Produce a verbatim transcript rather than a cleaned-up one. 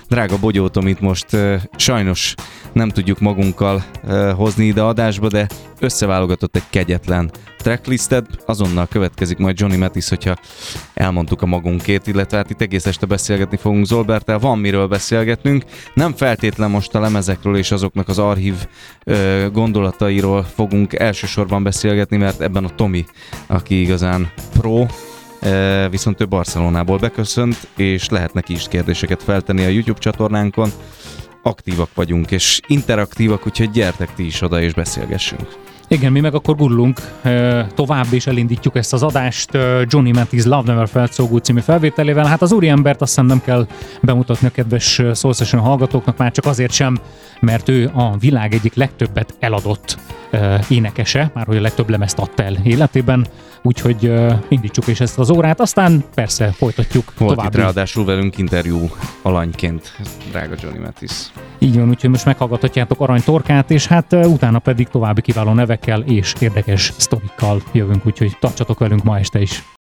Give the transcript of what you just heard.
drága Bogyótomit most uh, sajnos nem tudjuk magunkkal uh, hozni ide adásba, de összeválogatott egy kegyetlen tracklisted, azonnal következik majd Johnny Mathis, hogyha elmondtuk a magunkét, illetve hát itt egész este beszélgetni fogunk Zolberttel, van miről beszélgetnünk, nem feltétlen most a lemezekről és azoknak az archív ö, gondolatairól fogunk elsősorban beszélgetni, mert ebben a Tomi, aki igazán pro, ö, viszont ő Barcelonából beköszönt, és lehet neki is kérdéseket feltenni a YouTube csatornánkon, aktívak vagyunk és interaktívak, úgyhogy gyertek ti is oda és beszélgessünk. Igen, mi meg akkor gurulunk tovább, és elindítjuk ezt az adást Johnny Mathis Love Never Felt So Good című felvételével. Hát az úriembert azt hiszem nem kell bemutatni a kedves Soul Session hallgatóknak, már csak azért sem, mert ő a világ egyik legtöbbet eladott énekese, már hogy a legtöbb lemezt adta el életében, úgyhogy indítsuk is ezt az órát, aztán persze folytatjuk Volt tovább. Itt ráadásul velünk interjú alanyként, drága Johnny Mathis. Így van, úgyhogy most meghallgathatjátok Arany Torkát, és hát utána pedig további kiváló nevekkel és érdekes sztorikkal jövünk, úgyhogy tartsatok velünk ma este is.